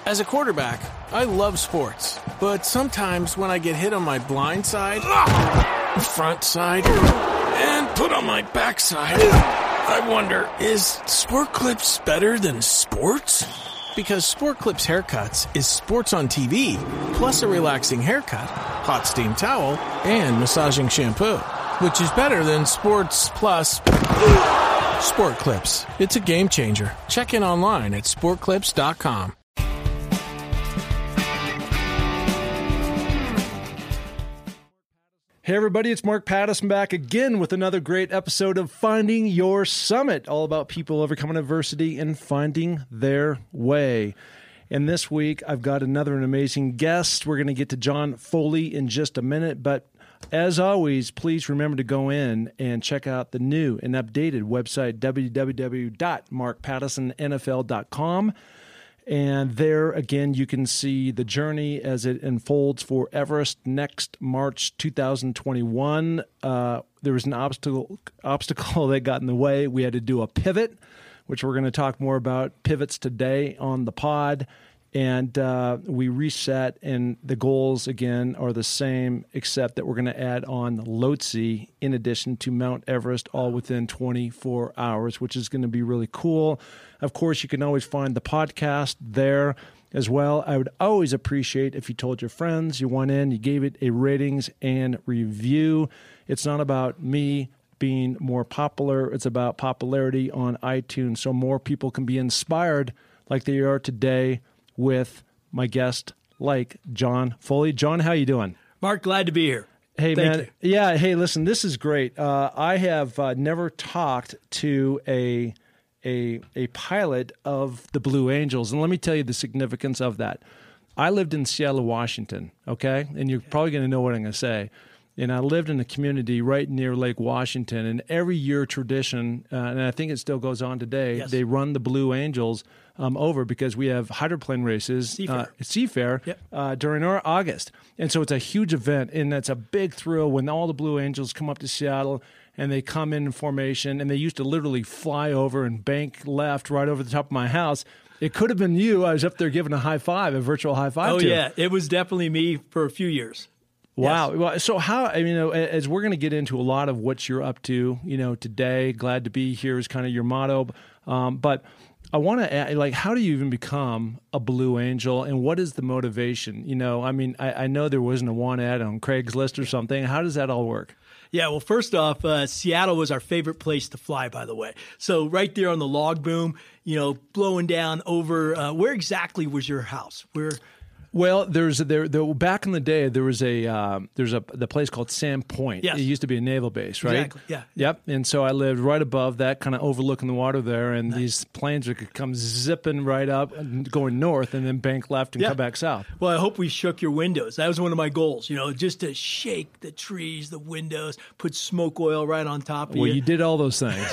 As a quarterback, I love sports, but sometimes when I get hit on my blind side, front side, and put on my backside, I wonder, is Sport Clips better than sports? Because Sport Clips Haircuts is sports on TV, plus a relaxing haircut, hot steam towel, and massaging shampoo, which is better than sports plus Sport Clips. It's a game changer. Check in online at sportclips.com. Hey everybody, it's Mark Pattison back again with another great episode of Finding Your Summit, all about people overcoming adversity and finding their way. And this week, I've got another amazing guest. We're going to get to John Foley in just a minute, but as always, please remember to go in and check out the new and updated website, www.markpattisonnfl.com. And there, again, you can see the journey as it unfolds for Everest next March 2021. There was an obstacle that got in the way. We had to do a pivot, which we're going to talk more about pivots today on the pod. And we reset, and the goals, again, are the same, except that we're going to add on Lhotse in addition to Mount Everest, all within 24 hours, which is going to be really cool. Of course, you can always find the podcast there as well. I would always appreciate if you told your friends, you went in, you gave it a ratings and review. It's not about me being more popular. It's about popularity on iTunes, so more people can be inspired like they are today with my guest, like John Foley. John, how you doing? Mark, glad to be here. Hey, Thank man. you. Yeah, hey, listen, this is great. I have never talked to a pilot of the Blue Angels, and let me tell you the significance of that. I lived in Seattle, Washington, okay? And you're probably going to know what I'm going to say. And I lived in a community right near Lake Washington, and every year tradition, and I think it still goes on today, Yes. they run the Blue Angels over because we have hydroplane races, Seafair, during our August. And so it's a huge event, and it's a big thrill when all the Blue Angels come up to Seattle, and they come in formation, and they used to literally fly over and bank left right over the top of my house. It could have been you. I was up there giving a high five, a virtual high five to. Oh, yeah. It was definitely me for a few years. Wow. Yes. Well, so how, I mean, as we're going to get into a lot of what you're up to, today, glad to be here is kind of your motto. But I want to ask, like, how do you even become a Blue Angel, and what is the motivation? I mean, I know there wasn't a want ad on Craigslist or something. How does that all work? Yeah, well, first off, Seattle was our favorite place to fly, by the way. So right there on the log boom, blowing down over, where exactly was your house? Well, back in the day, there's the place called Sand Point. Yes. It used to be a naval base, right? Exactly, yeah. Yep. And so I lived right above that, kind of overlooking the water there, and Nice. these planes would come zipping right up, going north, and then bank left and come back south. Well, I hope we shook your windows. That was one of my goals, just to shake the trees, the windows, put smoke oil right on top of you. Well, you did all those things.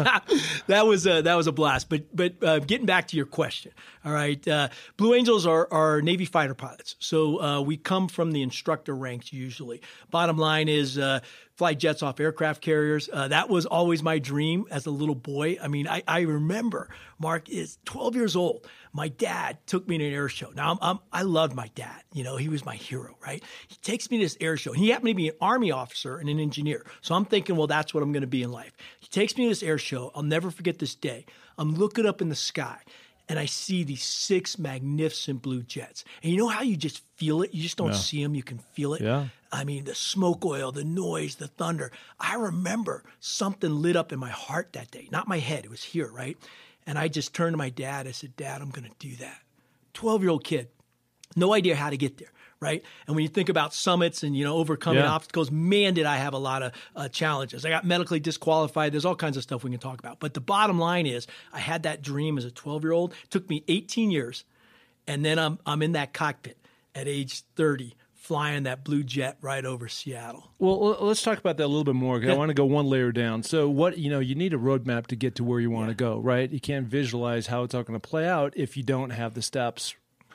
That was a blast. But getting back to your question, all right, Blue Angels are Navy fighter pilots. So we come from the instructor ranks usually. Bottom line is fly jets off aircraft carriers. That was always my dream as a little boy. I mean, I remember, Mark is 12 years old. My dad took me to an air show. Now, I loved my dad. He was my hero, right? He takes me to this air show. And he happened to be an Army officer and an engineer. So I'm thinking, well, that's what I'm going to be in life. He takes me to this air show. I'll never forget this day. I'm looking up in the sky, and I see these 6 magnificent blue jets. And you know how you just feel it? You just don't see them. You can feel it. Yeah. I mean, the smoke oil, the noise, the thunder. I remember something lit up in my heart that day. Not my head. It was here, right? And I just turned to my dad. I said, Dad, I'm going to do that. 12-year-old kid. No idea how to get there, right? And when you think about summits and, overcoming obstacles, man, did I have a lot of challenges. I got medically disqualified. There's all kinds of stuff we can talk about. But the bottom line is I had that dream as a 12-year-old. It took me 18 years. And then I'm in that cockpit at age 30, flying that blue jet right over Seattle. Well, let's talk about that a little bit more, because I want to go one layer down. So you need a roadmap to get to where you want to go, right? You can't visualize how it's all going to play out if you don't have the steps,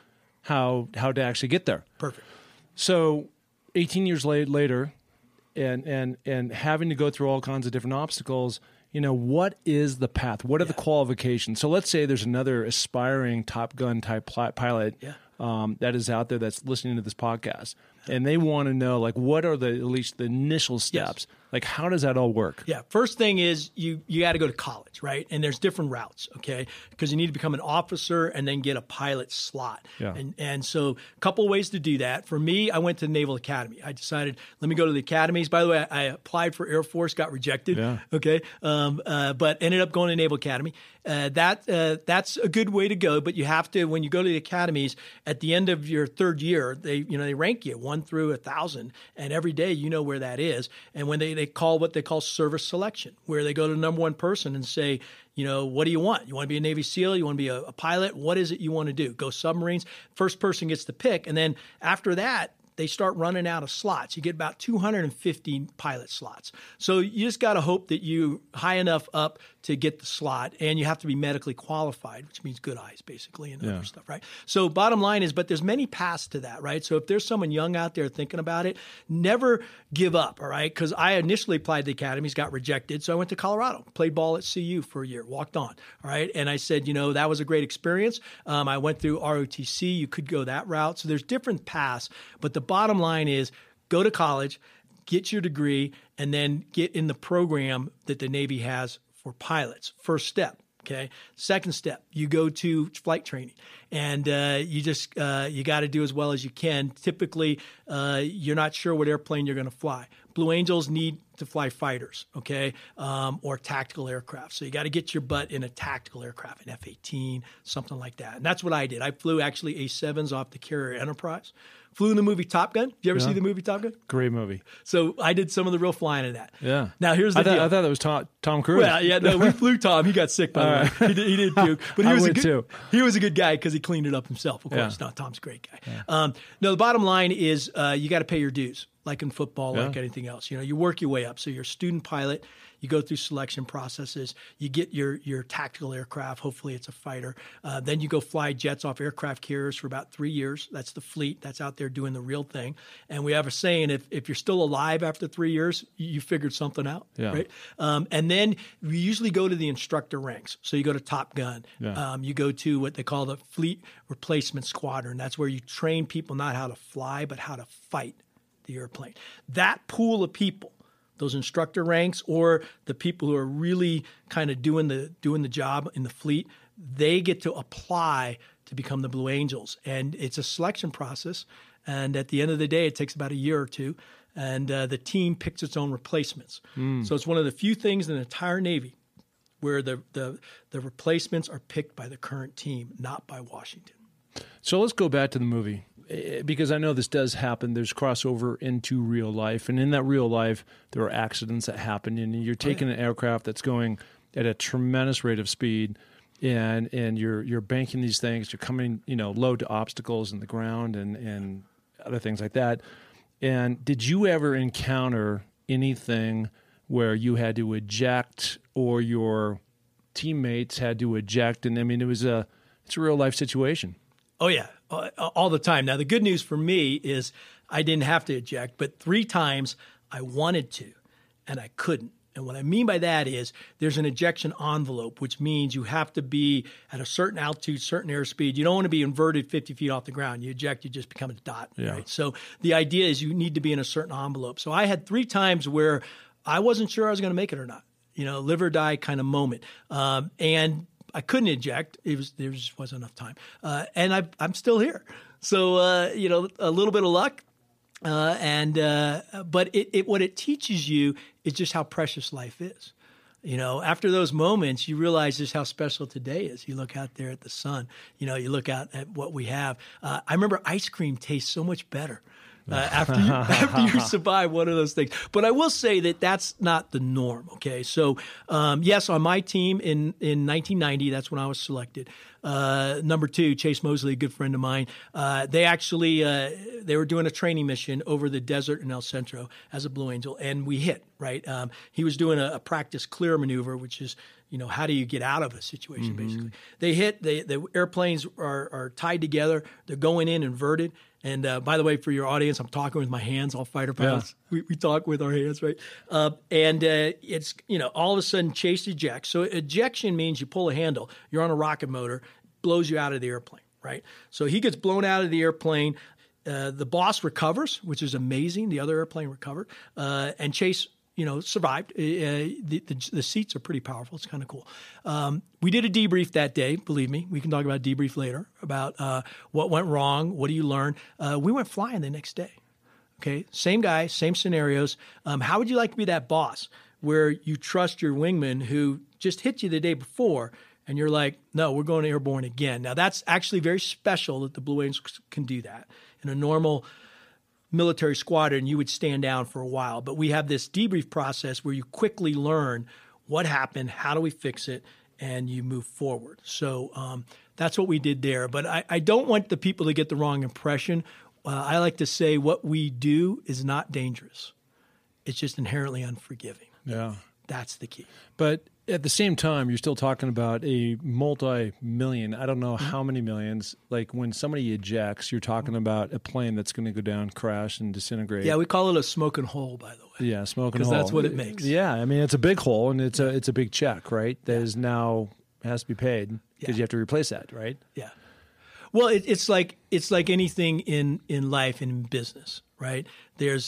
how to actually get there. Perfect. So 18 years later, and having to go through all kinds of different obstacles, what is the path? What are the qualifications? So let's say there's another aspiring Top Gun type pilot that is out there that's listening to this podcast, and they want to know, like, what are at least the initial steps? Yes. Like, how does that all work? Yeah. First thing is you got to go to college, right? And there's different routes, okay? Because you need to become an officer and then get a pilot slot. Yeah. And so a couple ways to do that. For me, I went to the Naval Academy. I decided, let me go to the academies. By the way, I applied for Air Force, got rejected. Yeah. Okay. But ended up going to Naval Academy. That's a good way to go. But you have to, when you go to the academies, at the end of your third year, they rank you 1 through 1,000, and every day you know where that is. And when they call what they call service selection, where they go to the number one person and say, what do you want? You want to be a Navy SEAL? You want to be a pilot? What is it you want to do? Go submarines? First person gets to pick. And then after that, they start running out of slots. You get about 250 pilot slots. So you just got to hope that you high enough up to get the slot, and you have to be medically qualified, which means good eyes, basically, and other stuff, right? So bottom line is, but there's many paths to that, right? So if there's someone young out there thinking about it, never give up, all right? Because I initially applied to the academies, got rejected, so I went to Colorado, played ball at CU for a year, walked on, all right? And I said, that was a great experience. I went through ROTC. You could go that route. So there's different paths, but the bottom line is go to college, get your degree, and then get in the program that the Navy has for pilots. First step. Okay. Second step, you go to flight training, and you got to do as well as you can. Typically, you're not sure what airplane you're going to fly. Blue Angels need to fly fighters, okay, or tactical aircraft. So you got to get your butt in a tactical aircraft, an F-18, something like that. And that's what I did. I flew actually A-7s off the Carrier Enterprise. Flew in the movie Top Gun. Did you ever see the movie Top Gun? Great movie. So I did some of the real flying in that. Yeah. Now here's the deal. I thought that was Tom Cruise. Well, yeah, no, we flew Tom. He got sick, by the way. He did puke. But he was a good guy because he cleaned it up himself, of course. No, Tom's a great guy. Yeah. No, the bottom line is you got to pay your dues, like in football, like anything else. You work your way up. So you're a student pilot. You go through selection processes. You get your tactical aircraft. Hopefully it's a fighter. Then you go fly jets off aircraft carriers for about 3 years. That's the fleet. That's out there doing the real thing. And we have a saying, if you're still alive after 3 years, you figured something out, right? And then we usually go to the instructor ranks. So you go to Top Gun. Yeah. You go to what they call the Fleet Replacement Squadron. That's where you train people not how to fly, but how to fight the airplane. That pool of people, those instructor ranks, or the people who are really kind of doing the job in the fleet, they get to apply to become the Blue Angels. And it's a selection process. And at the end of the day, it takes about a year or two. And the team picks its own replacements. So it's one of the few things in the entire Navy where the replacements are picked by the current team, not by Washington. So let's go back to the movie, because I know this does happen. There's crossover into real life, and in that real life, there are accidents that happen, and you're taking an aircraft that's going at a tremendous rate of speed, and you're banking these things. You're coming, low to obstacles in the ground and other things like that. And did you ever encounter anything where you had to eject, or your teammates had to eject? And I mean, it's a real life situation. Oh, yeah, all the time. Now, the good news for me is I didn't have to eject, but 3 times I wanted to, and I couldn't. And what I mean by that is there's an ejection envelope, which means you have to be at a certain altitude, certain airspeed. You don't want to be inverted 50 feet off the ground. You eject, you just become a dot, right? So the idea is you need to be in a certain envelope. So I had 3 times where I wasn't sure I was going to make it or not, live or die kind of moment. And I couldn't eject. There just wasn't enough time. And I'm still here. So, a little bit of luck. But what it teaches you is just how precious life is. After those moments, you realize just how special today is. You look out there at the sun. You look out at what we have. I remember ice cream tastes so much better after you survive one of those things. But I will say that that's not the norm, okay? So, yes, on my team in 1990, that's when I was selected. Number 2, Chase Mosley, a good friend of mine, they actually they were doing a training mission over the desert in El Centro as a Blue Angel, and we hit, right? He was doing a practice clear maneuver, which is, how do you get out of a situation, basically. They hit, the airplanes are tied together. They're going in inverted. And by the way, for your audience, I'm talking with my hands, all fighter pilots. we talk with our hands, right? It's, all of a sudden chase eject. So ejection means you pull a handle. You're on a rocket motor, blows you out of the airplane, right? So he gets blown out of the airplane. The boss recovers, which is amazing. The other airplane recovered, and Chase, survived. The seats are pretty powerful. It's kind of cool. We did a debrief that day. Believe me, we can talk about debrief later about what went wrong. What do you learn? We went flying the next day. Okay, same guy, same scenarios. How would you like to be that boss where you trust your wingman who just hit you the day before? And you're like, no, we're going airborne again. Now, that's actually very special that the Blue Angels can do that. In a normal military squadron, you would stand down for a while. But we have this debrief process where you quickly learn what happened, how do we fix it, and you move forward. So that's what we did there. But I don't want the people to get the wrong impression. I like to say what we do is not dangerous. It's just inherently unforgiving. Yeah. That's the key. But at the same time, you're still talking about a multi-million, I don't know how many millions. Like when somebody ejects, you're talking about a plane that's going to go down, crash, and disintegrate. Yeah, we call it a smoking hole, by the way. Yeah, smoking hole. Because that's what it makes. Yeah, I mean, it's a big hole, and it's a big check, right? That is now has to be paid because you have to replace that, right? Yeah. Well, it's like anything in life and in business, right? There's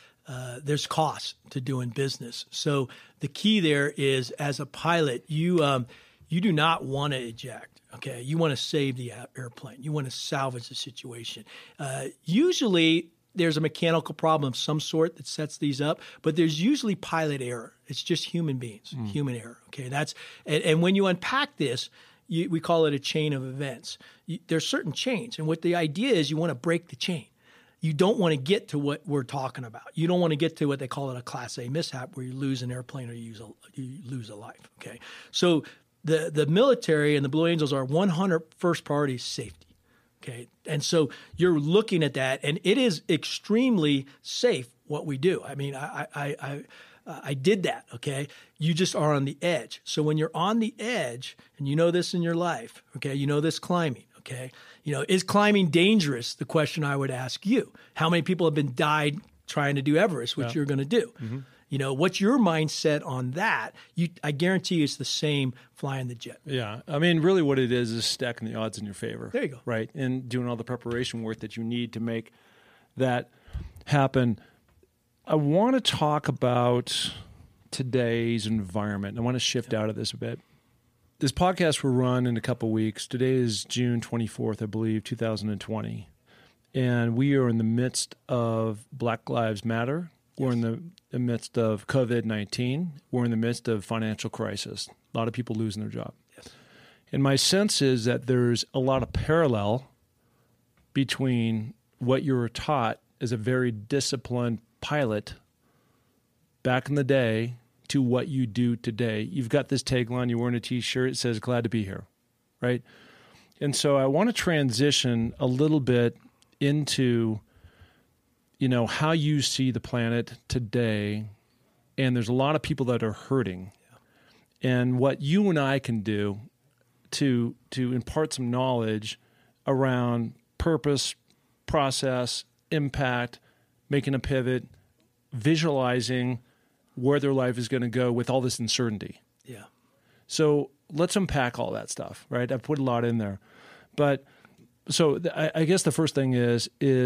costs to doing business. So the key there is, as a pilot, you do not want to eject. Okay, you want to save the airplane. You want to salvage the situation. Usually, there's a mechanical problem of some sort that sets these up, but there's usually pilot error. It's just human beings, human error. Okay, and when you unpack this, we call it a chain of events. There's certain chains, and what the idea is, you want to break the chain. You don't want to get to what we're talking about. You don't want to get to what they call it a Class A mishap, where you lose an airplane or you lose a life. Okay, so the military and the Blue Angels are 100 first priority safety. Okay, and so you're looking at that, and it is extremely safe what we do. I mean, I did that. Okay, you just are on the edge. So when you're on the edge, and you know this in your life, okay, you know this climbing. Okay, is climbing dangerous? The question I would ask you: how many people have died trying to do Everest, which you're going to do? Mm-hmm. What's your mindset on that? I guarantee you it's the same flying the jet. Yeah, I mean, really, what it is stacking the odds in your favor. There you go. Right, and doing all the preparation work that you need to make that happen. I want to talk about today's environment. I want to shift out of this a bit. This podcast will run in a couple weeks. Today is June 24th, I believe, 2020. And we are in the midst of Black Lives Matter. We're in the midst of COVID-19. We're in the midst of financial crisis. A lot of people losing their job. Yes. And my sense is that there's a lot of parallel between what you were taught as a very disciplined pilot back in the day to what you do today. You've got this tagline, you're wearing a T-shirt, it says, glad to be here, right? And so I want to transition a little bit into, how you see the planet today. And there's a lot of people that are hurting. Yeah. And what you and I can do to impart some knowledge around purpose, process, impact, making a pivot, visualizing where their life is going to go with all this uncertainty. Yeah. So let's unpack all that stuff, right? I've put a lot in there. But so I guess the first thing is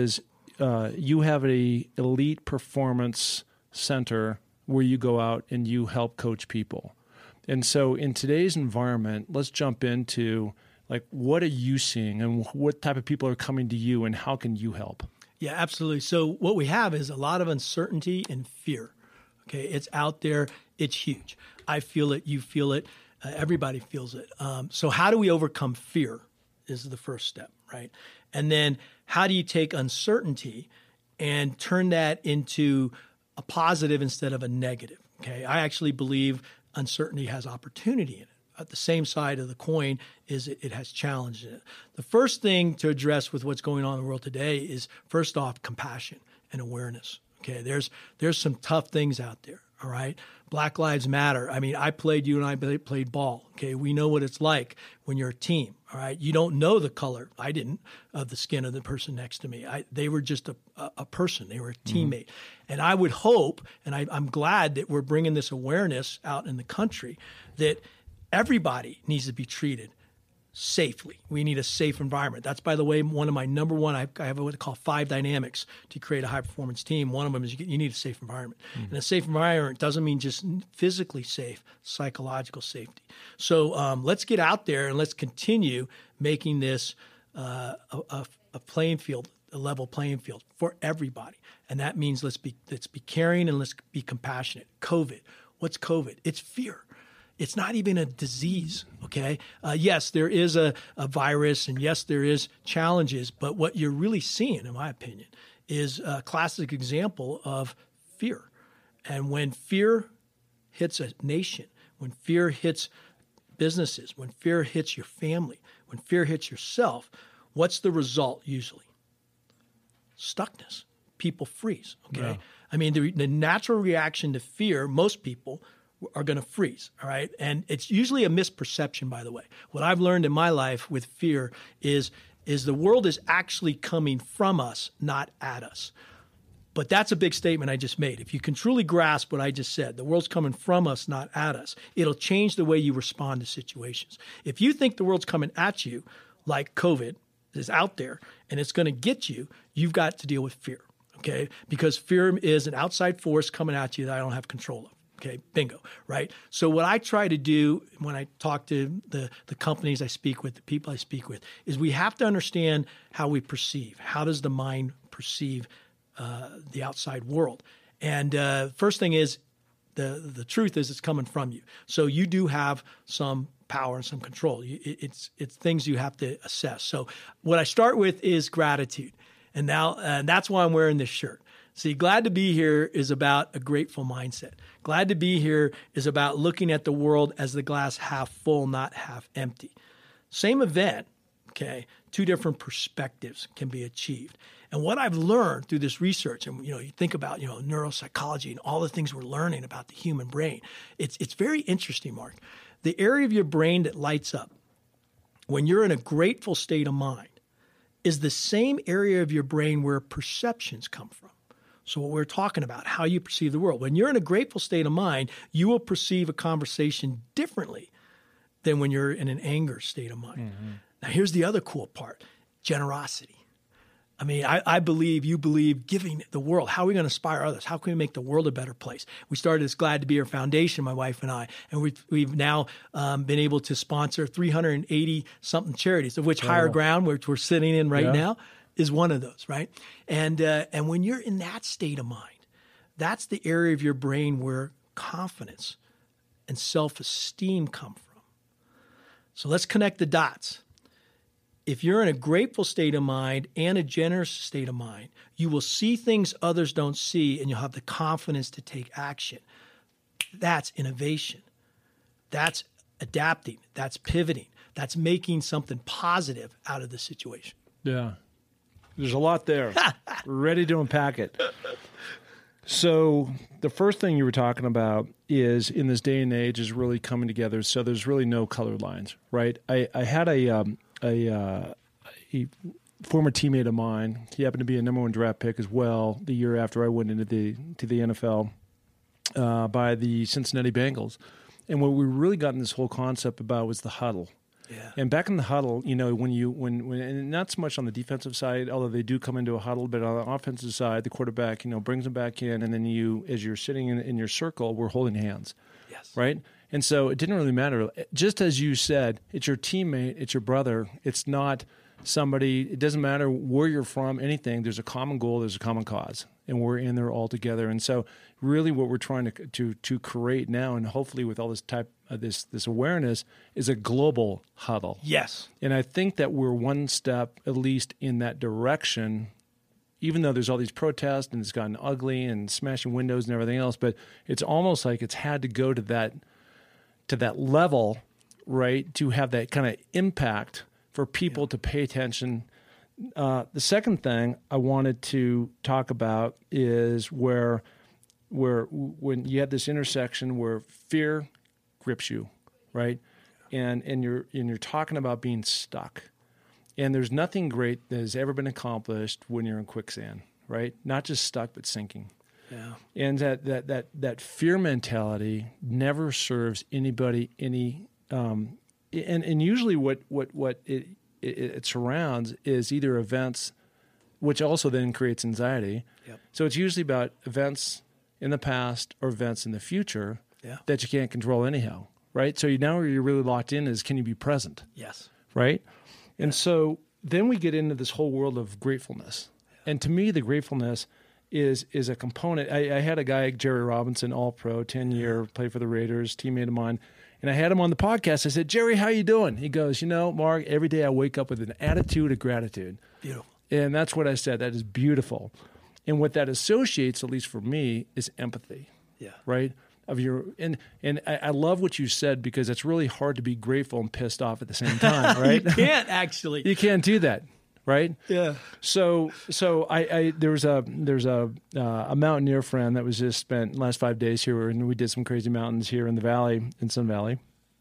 you have an elite performance center where you go out and you help coach people. And so in today's environment, let's jump into what are you seeing and what type of people are coming to you and how can you help? Yeah, absolutely. So what we have is a lot of uncertainty and fear. Okay, it's out there. It's huge. I feel it. You feel it. Everybody feels it. So how do we overcome fear is the first step, right? And then how do you take uncertainty and turn that into a positive instead of a negative? Okay, I actually believe uncertainty has opportunity in it. At the same side of the coin is it has challenge in it. The first thing to address with what's going on in the world today is, first off, compassion and awareness. Okay, there's some tough things out there. all right? Black Lives Matter. I mean, you and I played ball, okay? We know what it's like when you're a team, all right? You don't know the color, I didn't, of the skin of the person next to me. They were just a person. They were a teammate. And I would hope, and I'm glad that we're bringing this awareness out in the country, that everybody needs to be treated safely. We need a safe environment. That's, by the way, one of my number one, I have what I call 5 dynamics to create a high-performance team. One of them is you need a safe environment. And a safe environment doesn't mean just physically safe, psychological safety. So let's get out there and let's continue making this a playing field, a level playing field for everybody. And that means let's be caring and let's be compassionate. COVID. What's COVID? It's fear. It's not even a disease, okay? Yes, there is a virus, and yes, there is challenges, but what you're really seeing, in my opinion, is a classic example of fear. And when fear hits a nation, when fear hits businesses, when fear hits your family, when fear hits yourself, what's the result usually? Stuckness. People freeze, okay? Yeah. I mean, the natural reaction to fear, most people are going to freeze, all right? And it's usually a misperception, by the way. What I've learned in my life with fear is the world is actually coming from us, not at us. But that's a big statement I just made. If you can truly grasp what I just said, the world's coming from us, not at us, it'll change the way you respond to situations. If you think the world's coming at you, like COVID is out there, and it's going to get you, you've got to deal with fear, okay? Because fear is an outside force coming at you that I don't have control of. Okay, bingo, right? So what I try to do when I talk to the companies I speak with, the people I speak with, is we have to understand how we perceive. How does the mind perceive the outside world? And first thing is, the truth is it's coming from you. So you do have some power and some control. It's things you have to assess. So what I start with is gratitude. And that's why I'm wearing this shirt. See, glad to be here is about a grateful mindset. Glad to be here is about looking at the world as the glass half full, not half empty. Same event, okay, 2 different perspectives can be achieved. And what I've learned through this research, and you think about neuropsychology and all the things we're learning about the human brain, it's very interesting, Mark. The area of your brain that lights up when you're in a grateful state of mind is the same area of your brain where perceptions come from. So what we're talking about, how you perceive the world. When you're in a grateful state of mind, you will perceive a conversation differently than when you're in an anger state of mind. Mm-hmm. Now, here's the other cool part, generosity. I mean, I believe, you believe, giving the world. How are we going to inspire others? How can we make the world a better place? We started this Glad to Be Here Foundation, my wife and I, and we've now been able to sponsor 380-something charities, of which Higher Ground, which we're sitting in right now, is one of those, right? And when you're in that state of mind, that's the area of your brain where confidence and self-esteem come from. So let's connect the dots. If you're in a grateful state of mind and a generous state of mind, you will see things others don't see, and you'll have the confidence to take action. That's innovation. That's adapting. That's pivoting. That's making something positive out of the situation. Yeah. There's a lot there. We're ready to unpack it. So the first thing you were talking about is in this day and age is really coming together. So there's really no colored lines, right? I had a former teammate of mine. He happened to be a number 1 draft pick as well the year after I went into the NFL by the Cincinnati Bengals. And what we really got in this whole concept about was the huddle. Yeah. And back in the huddle, when and not so much on the defensive side, although they do come into a huddle, but on the offensive side, the quarterback, brings them back in, and then you, as you're sitting in your circle, we're holding hands. Yes. Right? And so it didn't really matter. Just as you said, it's your teammate, it's your brother. It's not somebody, it doesn't matter where you're from, anything. There's a common goal, there's a common cause, and we're in there all together. And so really what we're trying to create now, and hopefully with all this this awareness, is a global huddle. Yes. And I think that we're one step at least in that direction, even though there's all these protests and it's gotten ugly and smashing windows and everything else, but it's almost like it's had to go to that level, right, to have that kind of impact for people to pay attention. The second thing I wanted to talk about is where when you have this intersection where fear grips you, right? And you're talking about being stuck. And there's nothing great that has ever been accomplished when you're in quicksand, right? Not just stuck, but sinking. Yeah. And that fear mentality never serves anybody any. And usually what it surrounds is either events, which also then creates anxiety. Yep. So it's usually about events in the past or events in the future that you can't control anyhow, right? So now where you're really locked in is, can you be present? Yes. Right? And so then we get into this whole world of gratefulness. And to me, the gratefulness is a component. I had a guy, Jerry Robinson, All-Pro, 10-year, played for the Raiders, teammate of mine. And I had him on the podcast. I said, Jerry, how you doing? He goes, Mark, every day I wake up with an attitude of gratitude. Beautiful. And that's what I said. That is beautiful. And what that associates, at least for me, is empathy. Yeah. Right? And I love what you said, because it's really hard to be grateful and pissed off at the same time, right? You can't actually. You can't do that, right? Yeah. So there's a mountaineer friend that was just spent the last 5 days here, and we did some crazy mountains here in the valley, in Sun Valley,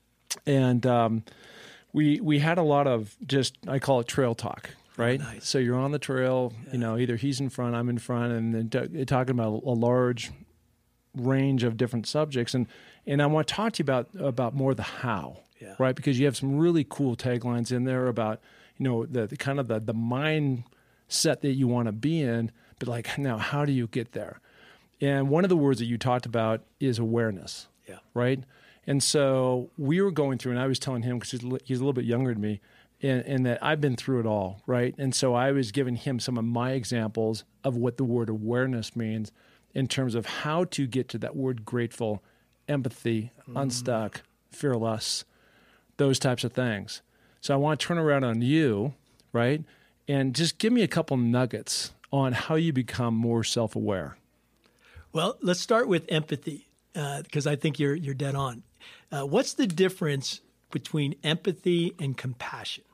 and we had a lot of just, I call it trail talk. Right. Nice. So you're on the trail, either he's in front, I'm in front, and then talking about a large range of different subjects. And I want to talk to you about more the how, right? Because you have some really cool taglines in there about, the kind of the mindset that you want to be in, but like, now, how do you get there? And one of the words that you talked about is awareness. Yeah. Right. And so we were going through, and I was telling him, because he's a little bit younger than me, and that I've been through it all, right? And so I was giving him some of my examples of what the word awareness means in terms of how to get to that word grateful, empathy, unstuck, fearless, those types of things. So I want to turn around on you, right? And just give me a couple nuggets on how you become more self-aware. Well, let's start with empathy, because I think you're dead on. What's the difference between empathy and compassion?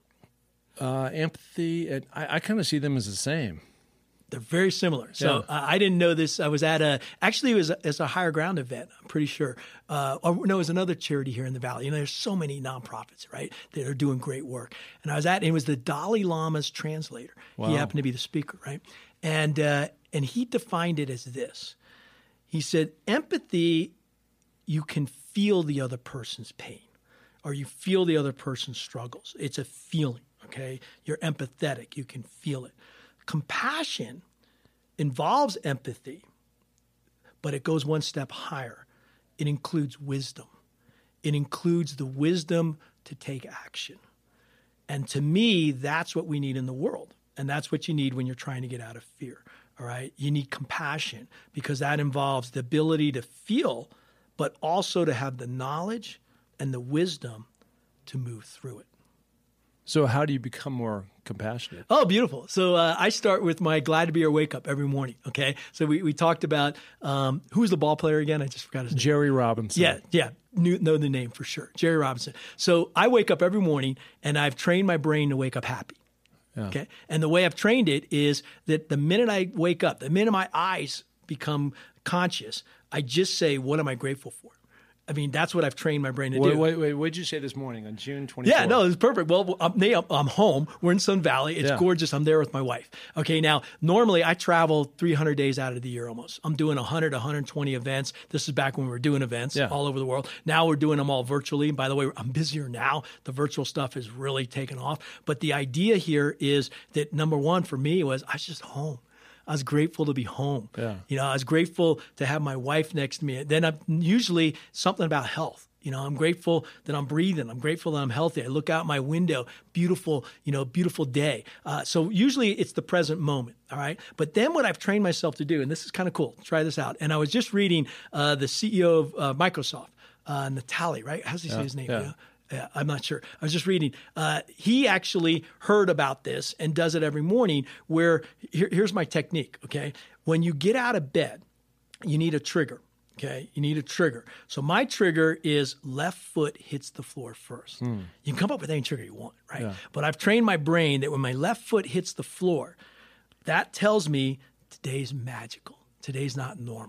Empathy, and I kind of see them as the same. They're very similar. So I didn't know this. I was at it was a Higher Ground event, I'm pretty sure. It was another charity here in the Valley. There's so many nonprofits, right, that are doing great work. And it was the Dalai Lama's translator. Wow. He happened to be the speaker, right? And he defined it as this. He said, empathy, you can feel the other person's pain, or you feel the other person's struggles. It's a feeling. Okay, you're empathetic. You can feel it. Compassion involves empathy, but it goes one step higher. It includes wisdom. It includes the wisdom to take action. And to me, that's what we need in the world. And that's what you need when you're trying to get out of fear. All right, you need compassion, because that involves the ability to feel, but also to have the knowledge and the wisdom to move through it. So how do you become more compassionate? Oh, beautiful. So I start with my glad to be here wake up every morning, okay? So we talked about, who's the ball player again? I just forgot his name. Jerry Robinson. Yeah. Know the name for sure. Jerry Robinson. So I wake up every morning, and I've trained my brain to wake up happy, okay? And the way I've trained it is that the minute I wake up, the minute my eyes become conscious, I just say, what am I grateful for? I mean, that's what I've trained my brain to do. Wait. What did you say this morning on June 24th? Yeah, no, it's perfect. Well, I'm home. We're in Sun Valley. It's gorgeous. I'm there with my wife. Okay, now, normally I travel 300 days out of the year almost. I'm doing 100, 120 events. This is back when we were doing events all over the world. Now we're doing them all virtually. And by the way, I'm busier now. The virtual stuff is really taken off. But the idea here is that number one for me was I was just home. I was grateful to be home. Yeah. I was grateful to have my wife next to me. Then I'm usually something about health. I'm grateful that I'm breathing. I'm grateful that I'm healthy. I look out my window, beautiful day. So usually it's the present moment, all right? But then what I've trained myself to do, and this is kind of cool, try this out. And I was just reading the CEO of Microsoft, Natali, right? How does he say his name? Yeah. Yeah, I'm not sure. I was just reading. He actually heard about this and does it every morning where here's my technique, okay? When you get out of bed, you need a trigger, okay? You need a trigger. So my trigger is left foot hits the floor first. You can come up with any trigger you want, right? Yeah. But I've trained my brain that when my left foot hits the floor, that tells me today's magical. Today's not normal.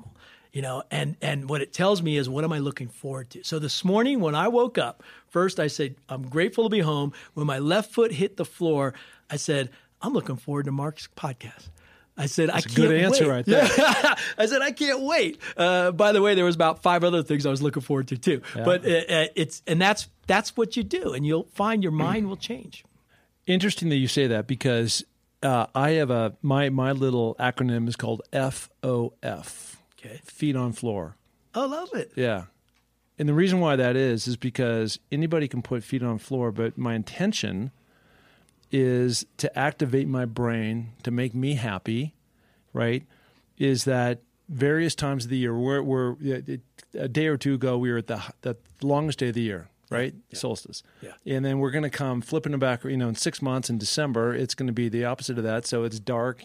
and what it tells me is, what am I looking forward to? So this morning when I woke up, first I said, I'm grateful to be home. When my left foot hit the floor, I said, I'm looking forward to Mark's podcast. I said, I can't wait. Good answer right there. I said, I can't wait. By the way, there was about 5 other things I was looking forward to too. Yeah. But that's what you do, and you'll find your mind will change. Interesting that you say that, because I have my little acronym is called FOF. Okay. Feet on floor. I love it. Yeah. And the reason why that is because anybody can put feet on floor, but my intention is to activate my brain to make me happy, right? Is that various times of the year, we're a day or two ago, we were at the longest day of the year, right? Yeah. Solstice. Yeah. And then we're going to come flipping it back, in 6 months in December, it's going to be the opposite of that. So it's dark,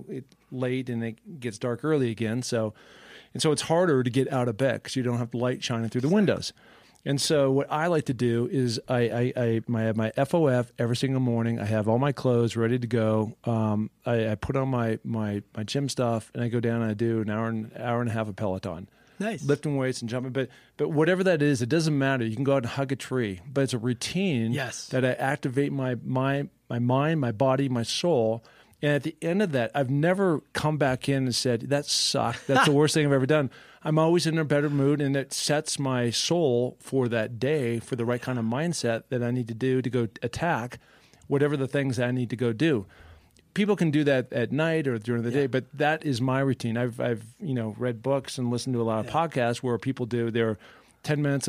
late, and it gets dark early again. So it's harder to get out of bed because you don't have the light shining through the windows. And so what I like to do is I have my FOF every single morning. I have all my clothes ready to go. I put on my gym stuff, and I go down and I do an hour and a half of Peloton. Nice. Lifting weights and jumping. But whatever that is, it doesn't matter. You can go out and hug a tree. But it's a routine that I activate my mind, my body, my soul. And at the end of that, I've never come back in and said, that sucked. That's the worst thing I've ever done. I'm always in a better mood, and it sets my soul for that day, for the right kind of mindset that I need to do to go attack whatever the things I need to go do. People can do that at night or during the day, but that is my routine. I've read books and listened to a lot of podcasts where people do their 10 minutes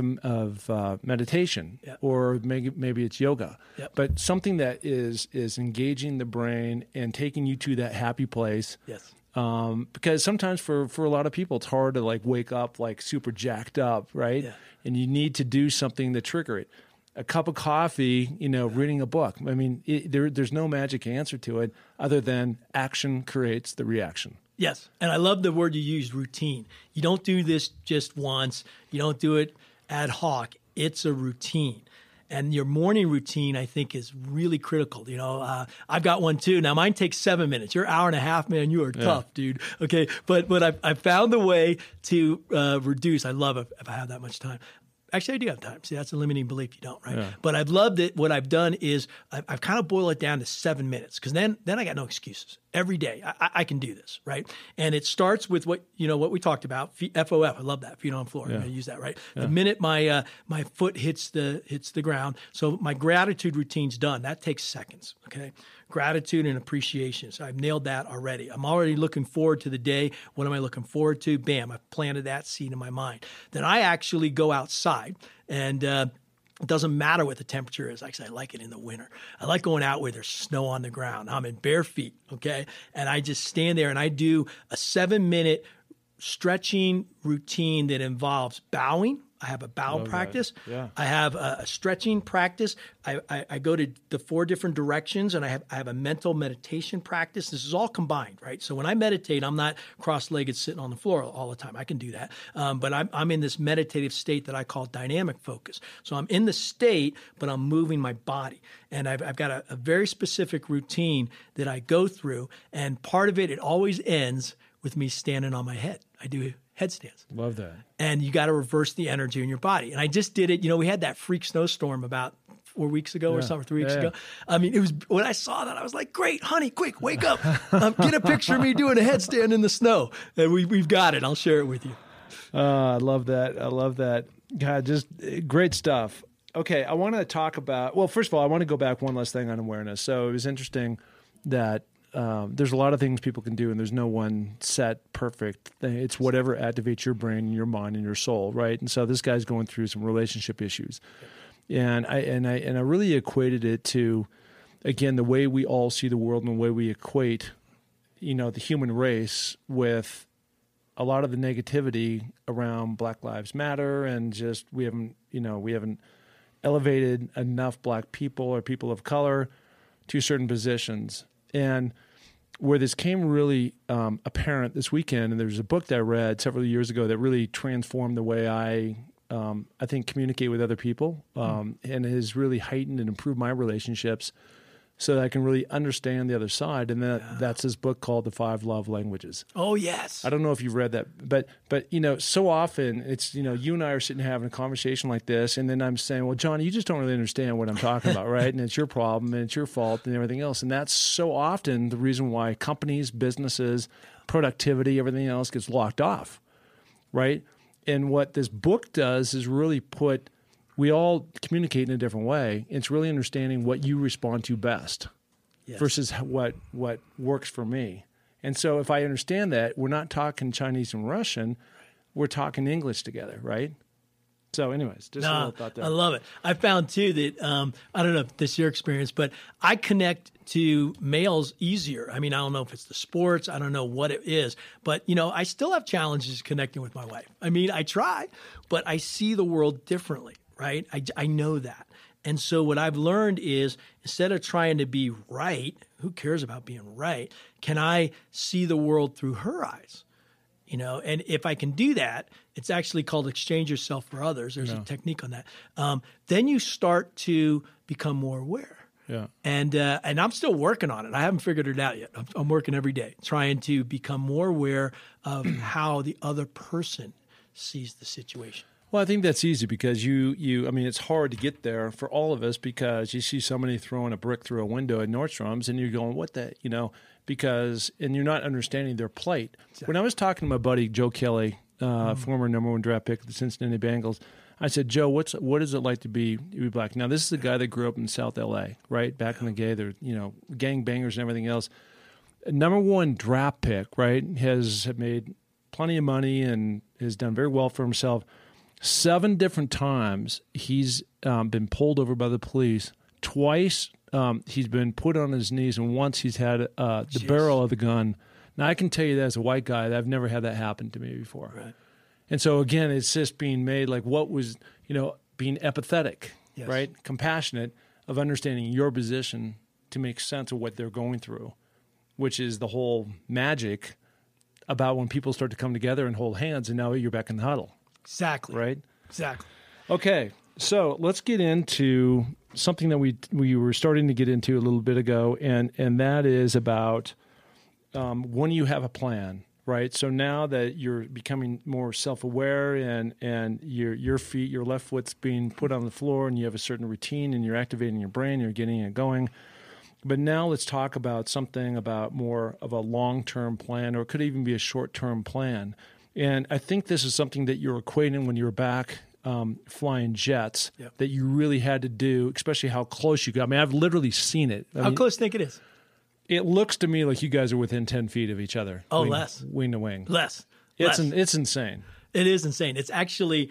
of meditation, or maybe it's yoga, but something that is engaging the brain and taking you to that happy place. Yes. Because sometimes for a lot of people, it's hard to wake up super jacked up, right? Yeah. And you need to do something to trigger it. A cup of coffee, reading a book. I mean, there's no magic answer to it other than action creates the reaction. Yes, and I love the word you used, routine. You don't do this just once. You don't do it ad hoc. It's a routine. And your morning routine, I think, is really critical. I've got one too. Now, mine takes 7 minutes. You're an hour and a half, man. You are tough, dude. Okay, but I've found a way to reduce. I love it if I have that much time. Actually, I do have time. See, that's a limiting belief. You don't, right? Yeah. But I've loved it. What I've done is I've kind of boiled it down to 7 minutes, because then I got no excuses. Every day I can do this, right? And it starts with what we talked about, FOF. I love that, feet on floor. Yeah. I'm going to use that, right? Yeah. The minute my foot hits the ground, so my gratitude routine's done. That takes seconds, okay? Gratitude and appreciation. So I've nailed that already. I'm already looking forward to the day. What am I looking forward to? Bam, I've planted that seed in my mind. Then I actually go outside, and it doesn't matter what the temperature is. Actually, I like it in the winter. I like going out where there's snow on the ground. I'm in bare feet, okay? And I just stand there and I do a 7-minute stretching routine that involves bowing. I have a bow practice. Yeah. I have a stretching practice. I go to the 4 different directions, and I have a mental meditation practice. This is all combined, right? So when I meditate, I'm not cross-legged sitting on the floor all the time. I can do that. But I'm in this meditative state that I call dynamic focus. So I'm in the state, but I'm moving my body. And I've got a very specific routine that I go through. And part of it always ends with me standing on my head. I do headstands. Love that. And you got to reverse the energy in your body. And I just did it. We had that freak snowstorm about 4 weeks ago or something, 3 weeks ago. I mean, it was, when I saw that, I was like, great, honey, quick, wake up. Get a picture of me doing a headstand in the snow. And we've got it. I'll share it with you. I love that. I love that. God, just great stuff. Okay, I want to talk about, well, first of all, I want to go back one last thing on awareness. So it was interesting that there's a lot of things people can do, and there's no one set perfect thing. It's whatever activates your brain, your mind, and your soul, right? And so this guy's going through some relationship issues, and I really equated it to, again, the way we all see the world and the way we equate, the human race with a lot of the negativity around Black Lives Matter, and just we haven't elevated enough Black people or people of color to certain positions. And where this came really apparent this weekend, and there's a book that I read several years ago that really transformed the way I think communicate with other people, and has really heightened and improved my relationships so that I can really understand the other side. And that's his book called The 5 Love Languages. Oh, yes. I don't know if you've read that, but so often it's, you and I are sitting having a conversation like this, and then I'm saying, well, Johnny, you just don't really understand what I'm talking about, right? And it's your problem, and it's your fault, and everything else. And that's so often the reason why companies, businesses, productivity, everything else gets locked off, right? And what this book does is really we all communicate in a different way. It's really understanding what you respond to best versus what works for me. And so if I understand that, we're not talking Chinese and Russian, we're talking English together, right? So anyways, just a little thought there. I love it. I found too that, I don't know if this is your experience, but I connect to males easier. I mean, I don't know if it's the sports, I don't know what it is, but I still have challenges connecting with my wife. I mean, I try, but I see the world differently. Right? I know that. And so what I've learned is instead of trying to be right, who cares about being right? Can I see the world through her eyes? And if I can do that, it's actually called exchange yourself for others. There's a technique on that. Then you start to become more aware. Yeah. And I'm still working on it. I haven't figured it out yet. I'm working every day, trying to become more aware of how the other person sees the situation. Well, I think that's easy because I mean, it's hard to get there for all of us because you see somebody throwing a brick through a window at Nordstrom's and you're going, what the, and you're not understanding their plight. Exactly. When I was talking to my buddy, Joe Kelly, former number 1 draft pick of the Cincinnati Bengals, I said, Joe, what is it like to be black? Now, this is a guy that grew up in South L.A., right? Back in the day, they're, gangbangers and everything else. Number 1 draft pick, right, has made plenty of money and has done very well for himself. 7 different times he's been pulled over by the police. Twice he's been put on his knees, and once he's had the barrel of the gun. Now, I can tell you that as a white guy, that I've never had that happen to me before. Right. And so, again, it's just being made like what was, being empathetic, right? Compassionate, of understanding your position to make sense of what they're going through, which is the whole magic about when people start to come together and hold hands, and now you're back in the huddle. Exactly. Right? Exactly. Okay, so let's get into something that we were starting to get into a little bit ago, and that is about when you have a plan, right? So now that you're becoming more self-aware and your left foot's being put on the floor and you have a certain routine and you're activating your brain, you're getting it going. But now let's talk about something about more of a long-term plan, or it could even be a short-term plan. And I think this is something that you're equating when you were back flying jets that you really had to do, especially how close you got. I mean, I've literally seen it. How close do you think it is? It looks to me like you guys are within 10 feet of each other. Oh, less. Wing to wing. Less. It's insane. It is insane. It's actually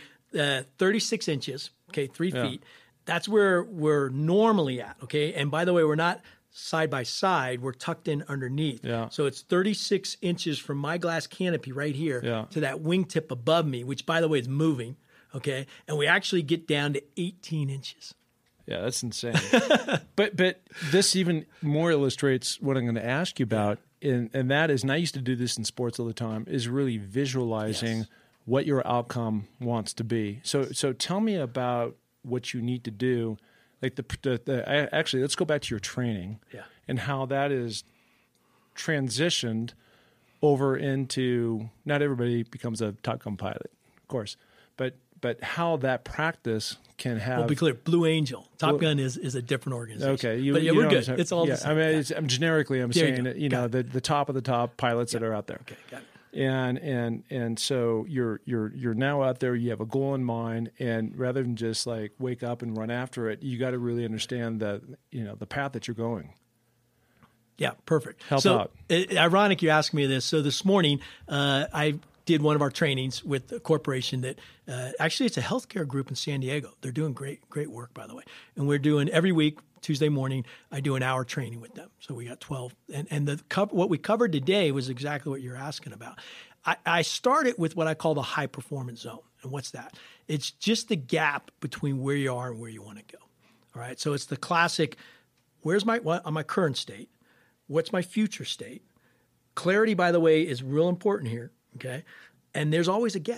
36 inches, 3 feet. That's where we're normally at, okay? And by the way, we're not side by side, we're tucked in underneath. Yeah. So it's 36 inches from my glass canopy right here to that wingtip above me, which, by the way, is moving, okay? And we actually get down to 18 inches. Yeah, that's insane. but this even more illustrates what I'm going to ask you about, and that is, and I used to do this in sports all the time, is really visualizing what your outcome wants to be. So tell me about what you need to do. Like actually, let's go back to your training and how that is transitioned over into, not everybody becomes a Top Gun pilot, of course, but how that practice can have. Well, be clear, Blue Angel. Top Gun is a different organization. Okay, but we're good. It's all the same. I mean, I'm generically, I'm saying the top of the top pilots that are out there. Okay, got it. And so you're now out there. You have a goal in mind, and rather than just like wake up and run after it, you got to really understand the path that you're going. Yeah, perfect. Help out. Ironic you asked me this. So this morning, I did one of our trainings with a corporation that actually it's a healthcare group in San Diego. They're doing great work, by the way. And we're doing every week, Tuesday morning, I do an hour training with them. So we got 12. And what we covered today was exactly what you're asking about. I started with what I call the high performance zone. And what's that? It's just the gap between where you are and where you want to go. All right. So it's the classic, where's my current state? What's my future state? Clarity, by the way, is real important here. Okay. And there's always a gap.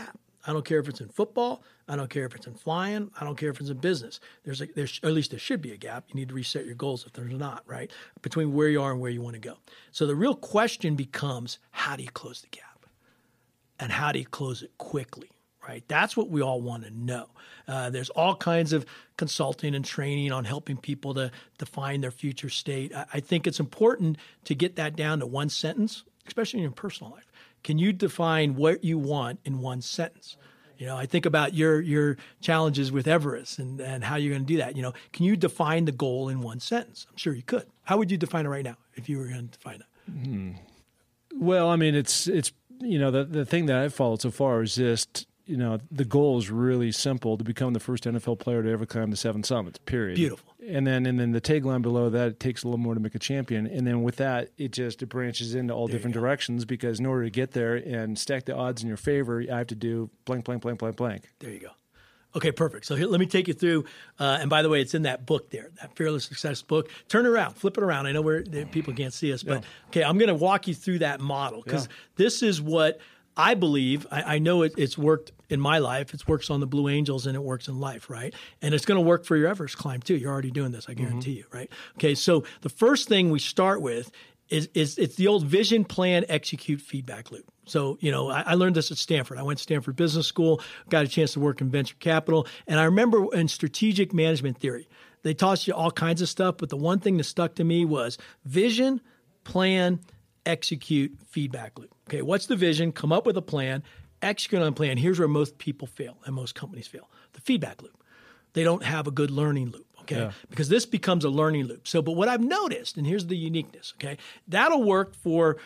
I don't care if it's in football. I don't care if it's in flying. I don't care if it's in business. There's at least there should be a gap. You need to reset your goals if there's not, right? Between where you are and where you want to go. So the real question becomes, how do you close the gap? And how do you close it quickly? Right? That's what we all want to know. There's all kinds of consulting and training on helping people to define their future state. I think it's important to get that down to one sentence, especially in your personal life. Can you define what you want in one sentence? I think about your challenges with Everest and how you're going to do that. Can you define the goal in one sentence? I'm sure you could. How would you define it right now if you were going to define it? Well, I mean, it's the thing that I've followed so far is just, the goal is really simple: to become the first NFL player to ever climb the 7 summits, period. Beautiful. And then the tagline below that, it takes a little more to make a champion. And then with that, it branches into all different directions, because in order to get there and stack the odds in your favor, I have to do blank, blank, blank, blank, blank. There you go. Okay, perfect. So here, let me take you through, and by the way, it's in that book there, that Fearless Success book. Turn it around, flip it around. I know people can't see us, but okay, I'm going to walk you through that model, because this is what I believe. I know it's worked in my life. It works on the Blue Angels, and it works in life, right? And it's going to work for your Everest climb too. You're already doing this, I guarantee you, right? Okay, so the first thing we start with is it's the old vision, plan, execute, feedback loop. So, I learned this at Stanford. I went to Stanford Business School, got a chance to work in venture capital. And I remember in strategic management theory, they taught you all kinds of stuff, but the one thing that stuck to me was vision, plan, execute, feedback loop. Okay, what's the vision? Come up with a plan, execute on a plan. Here's where most people fail and most companies fail: the feedback loop. They don't have a good learning loop. Okay, because this becomes a learning loop. So, but what I've noticed, and here's the uniqueness. Okay, that'll work for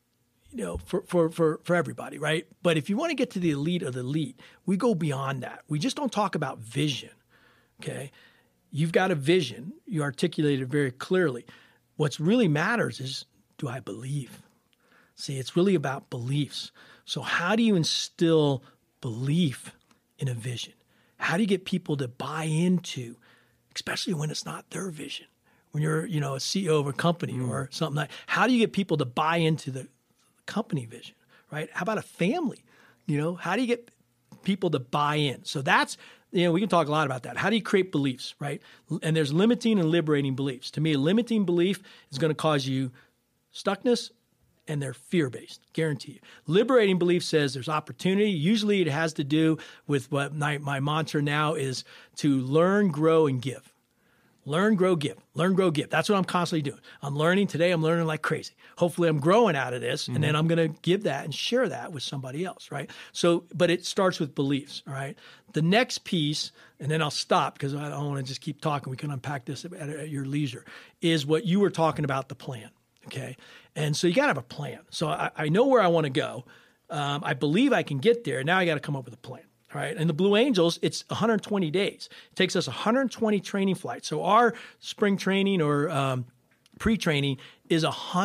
everybody, right? But if you want to get to the elite of the elite, we go beyond that. We just don't talk about vision. Okay, you've got a vision. You articulate it very clearly. What really matters is, do I believe? See, it's really about beliefs. So how do you instill belief in a vision? How do you get people to buy into, especially when it's not their vision? When you're, a CEO of a company or something like, how do you get people to buy into the company vision, right? How about a family? How do you get people to buy in? So that's, we can talk a lot about that. How do you create beliefs, right? And there's limiting and liberating beliefs. To me, a limiting belief is going to cause you stuckness, and they're fear-based, guarantee you. Liberating belief says there's opportunity. Usually it has to do with what my mantra now is: to learn, grow, and give. Learn, grow, give. Learn, grow, give. That's what I'm constantly doing. I'm learning. Today I'm learning like crazy. Hopefully I'm growing out of this, and then I'm going to give that and share that with somebody else, right? So, but it starts with beliefs, all right? The next piece, and then I'll stop because I don't want to just keep talking. We can unpack this at your leisure, is what you were talking about, the plan. Okay. And so you got to have a plan. So I know where I want to go. I believe I can get there. Now I got to come up with a plan. All right. And the Blue Angels, it's 120 days. It takes us 120 training flights. So our spring training or pre-training is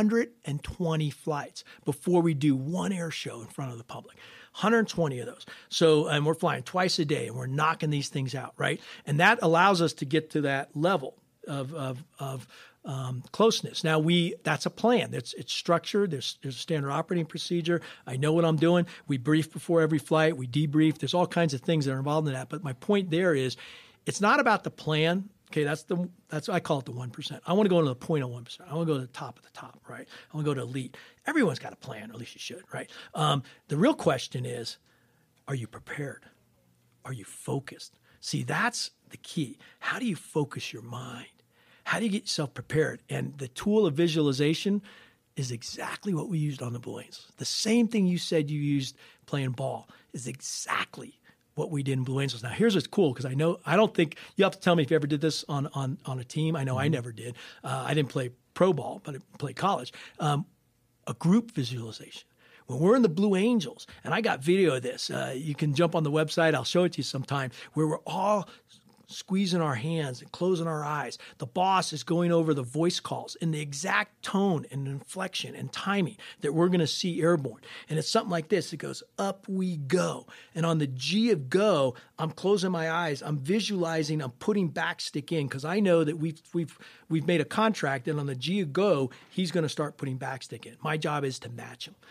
120 flights before we do one air show in front of the public. 120 of those. So, and we're flying twice a day and we're knocking these things out. Right. And that allows us to get to that level of closeness. Now that's a plan. It's structured. There's a standard operating procedure. I know what I'm doing. We brief before every flight. We debrief. There's all kinds of things that are involved in that. But my point there is, it's not about the plan. Okay, that's I call it the 1%. I want to go into the 0.01%. I want to go to the top of the top, right? I want to go to elite. Everyone's got a plan, or at least you should, right? The real question is, are you prepared? Are you focused? See, that's the key. How do you focus your mind? How do you get yourself prepared? And the tool of visualization is exactly what we used on the Blue Angels. The same thing you said you used playing ball is exactly what we did in Blue Angels. Now, here's what's cool, because I don't think you have to tell me if you ever did this on a team. I know I never did. I didn't play pro ball, but I played college. A group visualization. When we're in the Blue Angels, and I got video of this, you can jump on the website. I'll show it to you sometime, where we're all squeezing our hands and closing our eyes. The boss is going over the voice calls in the exact tone and inflection and timing that we're going to see airborne. And it's something like this. It goes, up we go. And on the G of go, I'm closing my eyes. I'm visualizing. I'm putting backstick in, because I know that we've made a contract, and on the G of go, he's going to start putting backstick in. My job is to match him.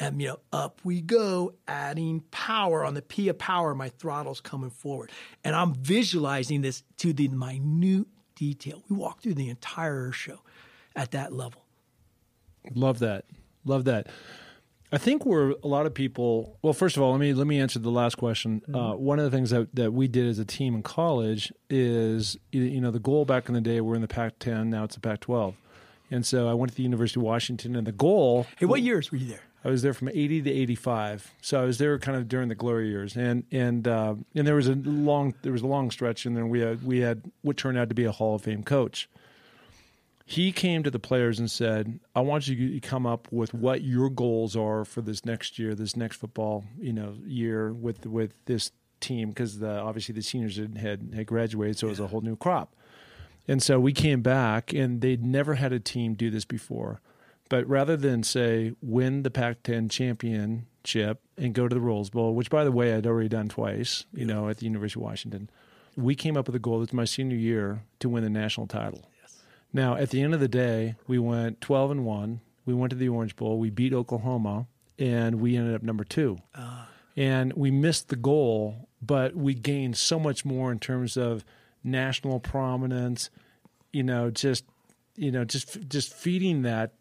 And, up we go, adding power. On the P of power, my throttle's coming forward. And I'm visualizing this to the minute detail. We walk through the entire show at that level. Love that. Love that. I think where a lot of people, well, first of all, let me answer the last question. One of the things that we did as a team in college is, the goal back in the day, we're in the Pac-10, now it's the Pac-12. And so I went to the University of Washington, and the goal... Hey, what years were you there? I was there from 80 to 85, so I was there kind of during the glory years, and there was a long stretch, and then we had what turned out to be a Hall of Fame coach. He came to the players and said, "I want you to come up with what your goals are for this next year, this next football year with this team, because obviously the seniors had graduated, so it was a whole new crop." And so we came back, and they'd never had a team do this before. But rather than say, win the Pac-10 championship and go to the Rose Bowl, which, by the way, I'd already done twice, at the University of Washington, we came up with a goal. It's my senior year to win the national title. Yes. Now, at the end of the day, we went 12-1. We went to the Orange Bowl. We beat Oklahoma, and we ended up number 2. And we missed the goal, but we gained so much more in terms of national prominence, just feeding that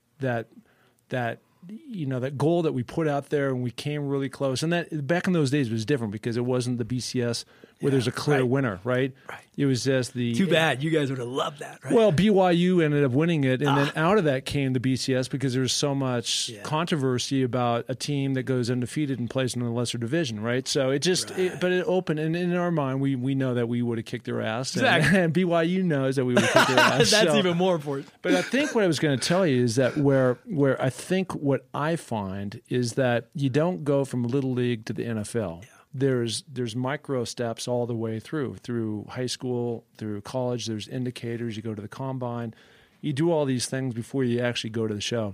goal that we put out there, and we came really close. And that back in those days was different because it wasn't the BCS where there's a clear winner, right? Right. It was just Too bad. You guys would have loved that, right? Well, BYU ended up winning it, and then out of that came the BCS because there was so much controversy about a team that goes undefeated and plays in a lesser division, right? So it opened, and in our mind, we know that we would have kicked their ass. Exactly. And BYU knows that we would have kicked their ass. That's even more important. But I think what I was going to tell you is that where I think what I find is that you don't go from Little League to the NFL. Yeah. There's micro steps all the way through high school, through college. There's indicators. You go to the combine. You do all these things before you actually go to the show.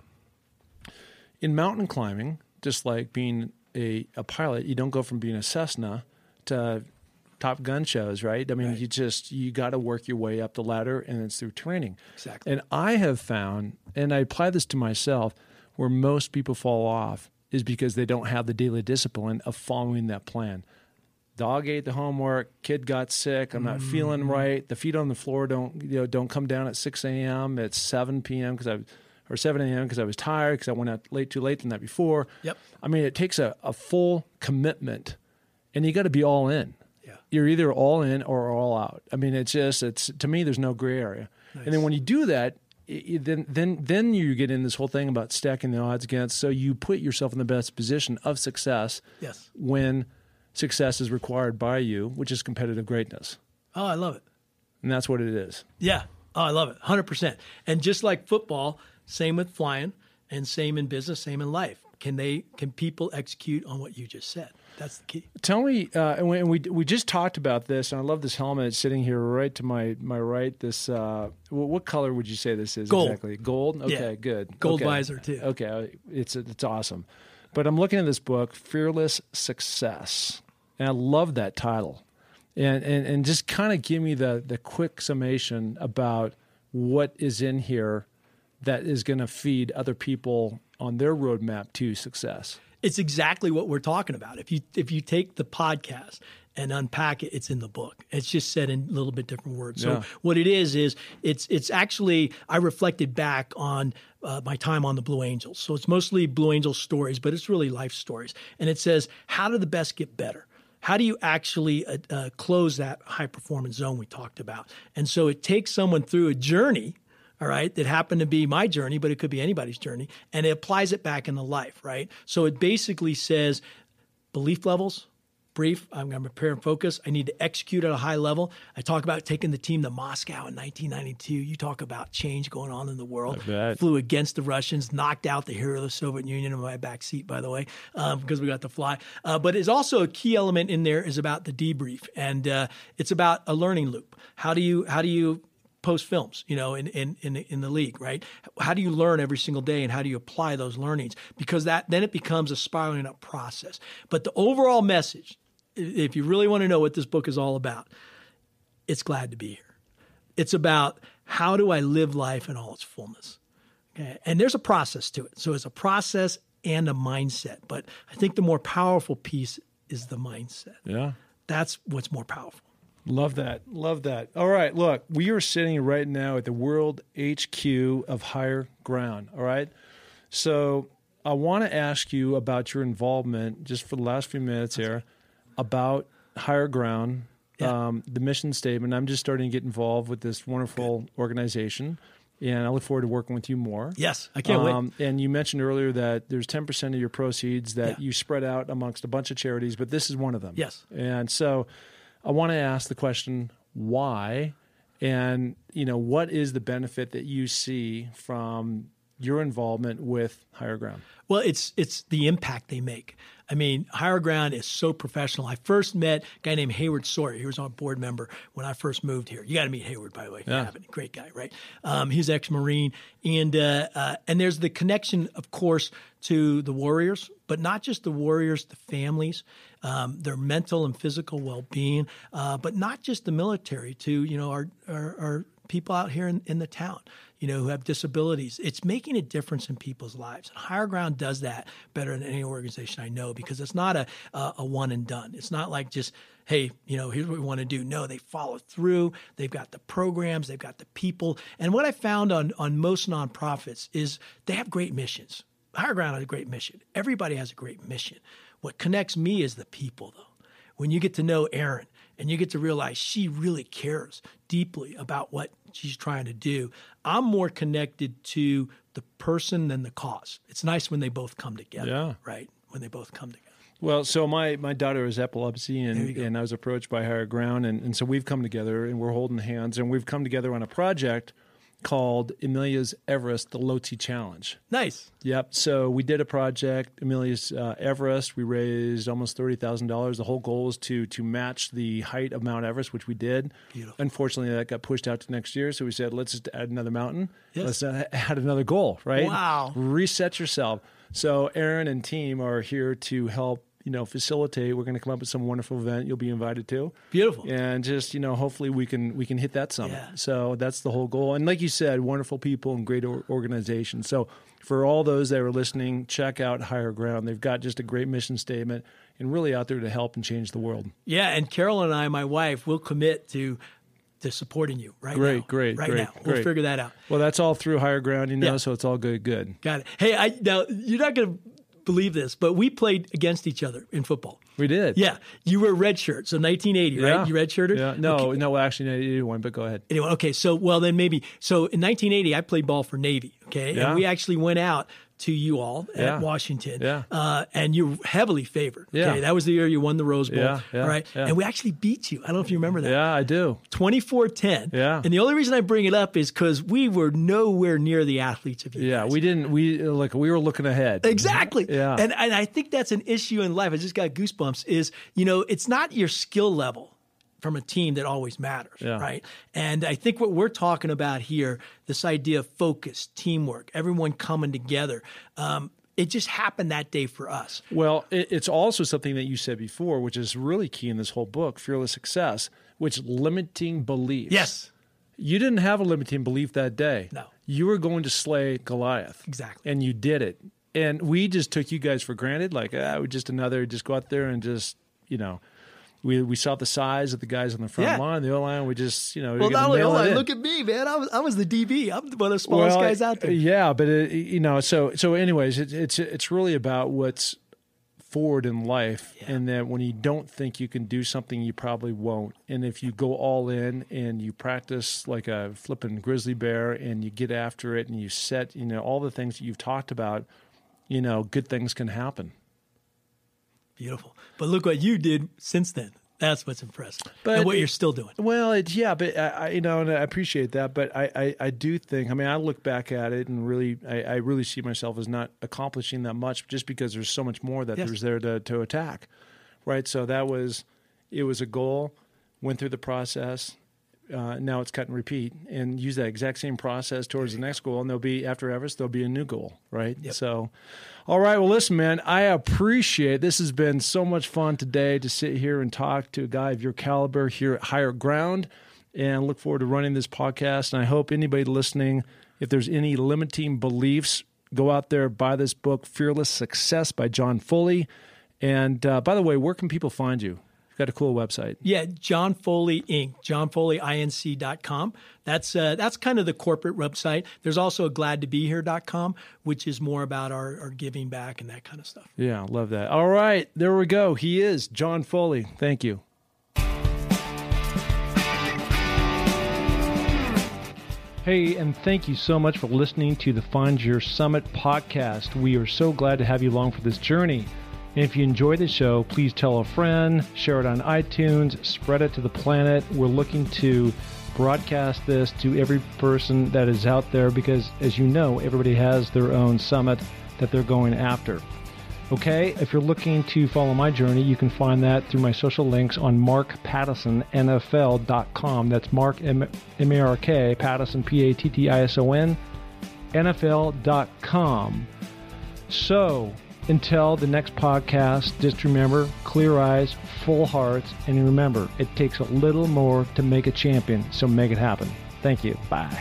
In mountain climbing, just like being a pilot, you don't go from being a Cessna to Top Gun shows, right? I mean, you got to work your way up the ladder, and it's through training. Exactly. And I have found, and I apply this to myself, where most people fall off is because they don't have the daily discipline of following that plan. Dog ate the homework, kid got sick, I'm not feeling right, the feet on the floor don't come down at 6 a.m., it's 7 p.m. or 7 a.m. because I was tired, because I went out too late the night before. Yep. I mean, it takes a full commitment, and you got to be all in. Yeah. You're either all in or all out. I mean, it's to me, there's no gray area. Nice. And then when you do that, then you get in this whole thing about stacking the odds against. So you put yourself in the best position of success when success is required by you, which is competitive greatness. Oh, I love it. And that's what it is. Yeah. Oh, I love it. 100%. And just like football, same with flying, and same in business, same in life. Can people execute on what you just said? That's the key. Tell me, and we just talked about this, and I love this helmet sitting here right to my right. This, what color would you say this is? Gold. Exactly. Gold? Okay, good. Gold visor, too. Okay, it's awesome. But I'm looking at this book, Fearless Success, and I love that title. And just kind of give me the quick summation about what is in here that is going to feed other people on their roadmap to success. It's exactly what we're talking about. If you take the podcast and unpack it, it's in the book. It's just said in a little bit different words. So what it is it's actually, I reflected back on my time on the Blue Angels. So it's mostly Blue Angels stories, but it's really life stories. And it says, how do the best get better? How do you actually close that high-performance zone we talked about? And so it takes someone through a journey, all right, that happened to be my journey, but it could be anybody's journey, and it applies it back into life, right? So it basically says belief levels, brief, I'm going to prepare and focus. I need to execute at a high level. I talk about taking the team to Moscow in 1992. You talk about change going on in the world. Flew against the Russians, knocked out the hero of the Soviet Union in my back seat, by the way, because we got to fly. But it's also a key element in there is about the debrief, and it's about a learning loop. How do you post films, in the league, right? How do you learn every single day, and how do you apply those learnings? Because then it becomes a spiraling up process. But the overall message, if you really want to know what this book is all about, it's glad to be here. It's about how do I live life in all its fullness. Okay? And there's a process to it. So it's a process and a mindset. But I think the more powerful piece is the mindset. Yeah. That's what's more powerful. Love that. Love that. All right. Look, we are sitting right now at the World HQ of Higher Ground. All right. So I want to ask you about your involvement just for the last few minutes here about Higher Ground, the mission statement. I'm just starting to get involved with this wonderful organization, and I look forward to working with you more. Yes, I can't wait. And you mentioned earlier that there's 10% of your proceeds that you spread out amongst a bunch of charities, but this is one of them. Yes. And so I want to ask the question, why? And, what is the benefit that you see from your involvement with Higher Ground? Well, it's the impact they make. I mean, Higher Ground is so professional. I first met a guy named Hayward Sawyer. He was our board member when I first moved here. You got to meet Hayward, by the way. Yeah. Great guy, right? He's ex-Marine. And there's the connection, of course, to the warriors, but not just the warriors, the families, their mental and physical well-being, but not just the military, to, our people out here in the town, who have disabilities. It's making a difference in people's lives. And Higher Ground does that better than any organization I know, because it's not a one and done. It's not like just, hey, here's what we want to do. No, they follow through. They've got the programs. They've got the people. And what I found on most nonprofits is they have great missions. Higher Ground has a great mission. Everybody has a great mission. What connects me is the people, though. When you get to know Erin and you get to realize she really cares deeply about what she's trying to do, I'm more connected to the person than the cause. It's nice when they both come together, right? When they both come together. Well, so my daughter has epilepsy, and I was approached by Higher Ground, and so we've come together, and we're holding hands, and we've come together on a project called Amelia's Everest, the Lhotse Challenge. Nice. Yep. So we did a project, Amelia's Everest. We raised almost $30,000. The whole goal was to match the height of Mount Everest, which we did. Beautiful. Unfortunately, that got pushed out to next year. So we said, let's just add another mountain. Yes. Let's add another goal, right? Wow. Reset yourself. So Erin and team are here to help facilitate. We're going to come up with some wonderful event you'll be invited to. Beautiful. And just, hopefully we can hit that summit. Yeah. So that's the whole goal. And like you said, wonderful people and great organization. So for all those that are listening, check out Higher Ground. They've got just a great mission statement and really out there to help and change the world. Yeah. And Carol and I, my wife, will commit to supporting you right now. Great. We'll figure that out. Well, that's all through Higher Ground, so it's all good. Got it. Hey, now you're not going to believe this, but we played against each other in football. We did. Yeah. You were red shirt. So 1980, right? You red shirted? Yeah. No, actually 1981, but go ahead. Anyway, okay. So, then maybe. So in 1980, I played ball for Navy. Okay. Yeah. And we actually went out to you all at Washington. Yeah. And you're heavily favored. Okay. Yeah. That was the year you won the Rose Bowl. Yeah. All right. Yeah. And we actually beat you. I don't know if you remember that. Yeah, I do. 24-10. Yeah. And the only reason I bring it up is because we were nowhere near the athletes of you guys. We were looking ahead. Exactly. Yeah. And I think that's an issue in life. I just got goosebumps is, it's not your skill level from a team that always matters, right? And I think what we're talking about here, this idea of focus, teamwork, everyone coming together, it just happened that day for us. Well, it's also something that you said before, which is really key in this whole book, Fearless Success, which limiting beliefs. Yes. You didn't have a limiting belief that day. No. You were going to slay Goliath. Exactly. And you did it. And we just took you guys for granted, like, we just go out there and just, we saw the size of the guys on the front line, the O-line. We just, well, not only O-line, look at me, man. I was the DB. I'm one of the smallest guys out there. Yeah, but so anyways, it's really about what's forward in life, and that when you don't think you can do something, you probably won't. And if you go all in and you practice like a flipping grizzly bear, and you get after it, and you set, all the things that you've talked about, good things can happen. Beautiful. But look what you did since then. That's what's impressive. But and what you're still doing. Well, but and I appreciate that. But I do think, I look back at it and really, I really see myself as not accomplishing that much, just because there's so much more that there's there to attack, right? So it was a goal, went through the process. Now it's cut and repeat, and use that exact same process towards the next goal. And after Everest, there'll be a new goal, right? Yep. So, all right. Well, listen, man, I appreciate this. Has been so much fun today to sit here and talk to a guy of your caliber here at Higher Ground, and look forward to running this podcast. And I hope anybody listening, if there's any limiting beliefs Go out there, buy this book, Fearless Success by John Foley. And by the way, where can people find you? You've got a cool website. Yeah, John Foley Inc., johnfoleyinc.com. That's kind of the corporate website. There's also a gladtobehere.com, which is more about our giving back and that kind of stuff. Yeah, love that. All right, there we go. He is John Foley. Thank you. Hey, and thank you so much for listening to the Find Your Summit podcast. We are so glad to have you along for this journey. And if you enjoy the show, please tell a friend, share it on iTunes, spread it to the planet. We're looking to broadcast this to every person that is out there because, as you know, everybody has their own summit that they're going after. Okay, if you're looking to follow my journey, you can find that through my social links on markpattisionnfl.com. That's Mark, M-A-R-K, Pattison, P-A-T-T-I-S-O-N, NFL.com. So, until the next podcast, just remember, clear eyes, full hearts, and remember, it takes a little more to make a champion, so make it happen. Thank you. Bye.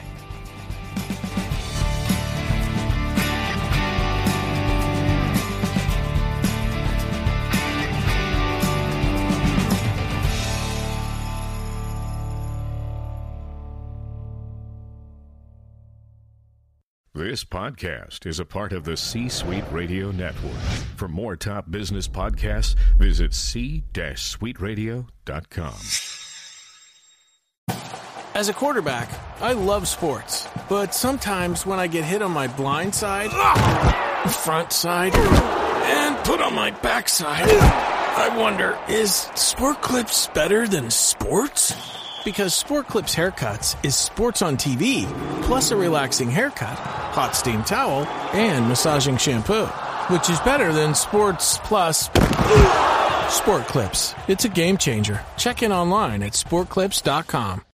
This podcast is a part of the C-Suite Radio Network. For more top business podcasts, visit c-suiteradio.com. As a quarterback, I love sports, but sometimes when I get hit on my blind side, front side, and put on my backside, I wonder, is Sport Clips better than sports? Because Sport Clips Haircuts is sports on TV, plus a relaxing haircut, hot steam towel, and massaging shampoo, which is better than sports plus Sport Clips. It's a game changer. Check in online at sportclips.com.